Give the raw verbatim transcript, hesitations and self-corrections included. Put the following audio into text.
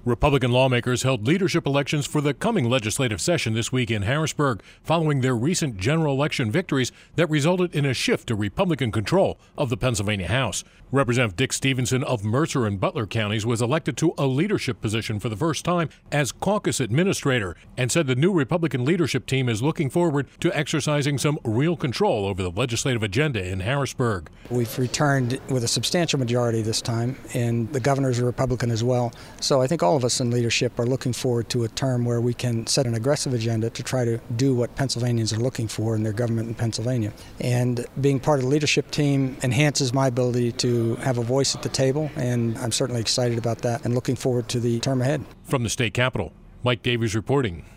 Republican lawmakers held leadership elections for the coming legislative session this week in Harrisburg, following their recent general election victories that resulted in a shift to Republican control of the Pennsylvania House. Representative Dick Stevenson of Mercer and Butler counties was elected to a leadership position for the first time as caucus administrator and said the new Republican leadership team is looking forward to exercising some real control over the legislative agenda in Harrisburg. We've returned with a substantial majority this time, and the governor's a Republican as well. So I think all of us in leadership are looking forward to a term where we can set an aggressive agenda to try to do what Pennsylvanians are looking for in their government in Pennsylvania. And being part of the leadership team enhances my ability to have a voice at the table, and I'm certainly excited about that and looking forward to the term ahead. From the state capitol, Mike Davies reporting.